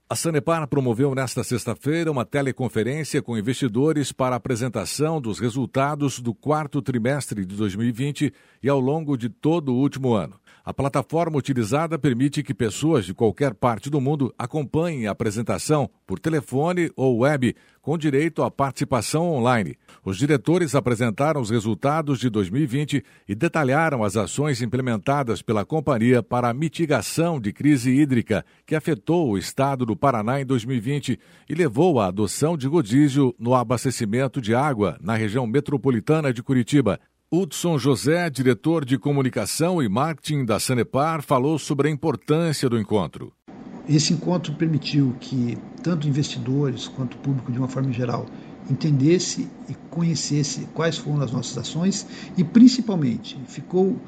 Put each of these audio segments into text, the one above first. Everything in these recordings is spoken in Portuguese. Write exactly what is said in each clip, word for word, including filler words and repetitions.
A Sanepar promoveu nesta sexta-feira uma teleconferência com investidores para a apresentação dos resultados do quarto trimestre de dois mil e vinte e ao longo de todo o último ano. A plataforma utilizada permite que pessoas de qualquer parte do mundo acompanhem a apresentação por telefone ou web, com direito à participação online. Os diretores apresentaram os resultados de dois mil e vinte e detalharam as ações implementadas pela companhia para a mitigação de crise hídrica que afetou o estado do Paraná em dois mil e vinte e levou à adoção de rodízio no abastecimento de água na região metropolitana de Curitiba. Hudson José, diretor de comunicação e marketing da Sanepar, falou sobre a importância do encontro. Esse encontro permitiu que tanto investidores quanto o público de uma forma geral entendesse e conhecesse quais foram as nossas ações e principalmente ficou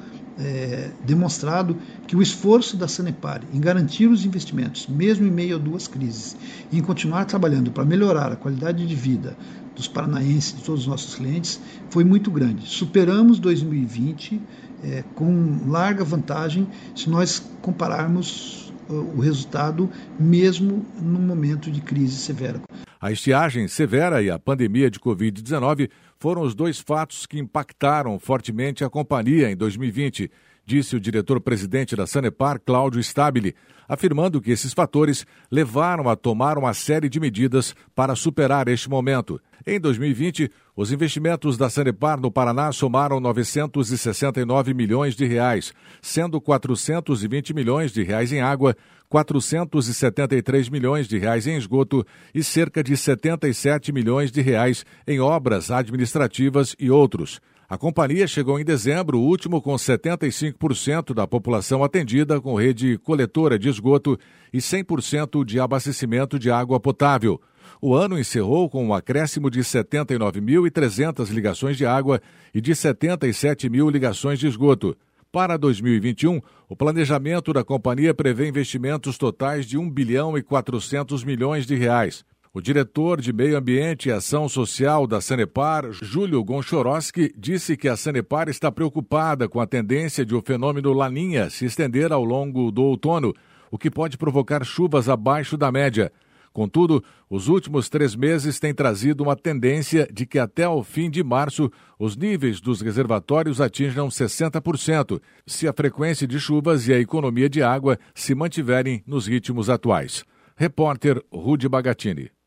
é, demonstrado que o esforço da Sanepar em garantir os investimentos, mesmo em meio a duas crises, e em continuar trabalhando para melhorar a qualidade de vida dos paranaenses, de todos os nossos clientes, foi muito grande. Superamos dois mil e vinte é, com larga vantagem se nós compararmos o resultado mesmo num momento de crise severa. A estiagem severa e a pandemia de covid dezenove foram os dois fatos que impactaram fortemente a companhia em dois mil e vinte, disse o diretor-presidente da Sanepar, Cláudio Stabile, afirmando que esses fatores levaram a tomar uma série de medidas para superar este momento. Em dois mil e vinte, os investimentos da Sanepar no Paraná somaram novecentos e sessenta e nove milhões de reais, sendo quatrocentos e vinte milhões de reais em água, quatrocentos e setenta e três milhões de reais em esgoto e cerca de setenta e sete milhões de reais em obras administrativas e outros. A companhia chegou em dezembro último com setenta e cinco por cento da população atendida com rede coletora de esgoto e cem por cento de abastecimento de água potável. O ano encerrou com um acréscimo de setenta e nove mil e trezentas ligações de água e de setenta e sete mil ligações de esgoto. Para dois mil e vinte e um, o planejamento da companhia prevê investimentos totais de um bilhão e quatrocentos milhões de reais. O diretor de Meio Ambiente e Ação Social da Sanepar, Júlio Gonchoroski, disse que a Sanepar está preocupada com a tendência de o fenômeno Laninha se estender ao longo do outono, o que pode provocar chuvas abaixo da média. Contudo, os últimos três meses têm trazido uma tendência de que até ao fim de março os níveis dos reservatórios atinjam sessenta por cento, se a frequência de chuvas e a economia de água se mantiverem nos ritmos atuais. Repórter Rudy Bagatini.